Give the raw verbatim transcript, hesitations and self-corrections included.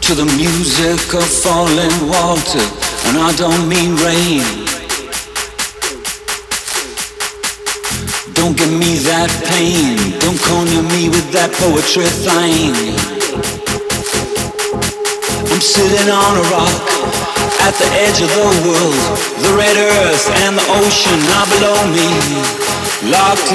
to the music of falling water, and I don't mean rain. Don't give me that pain, don't corner me with that poetry thing. I'm sitting on a rock at the edge of the world, the red earth and the ocean are below me, locked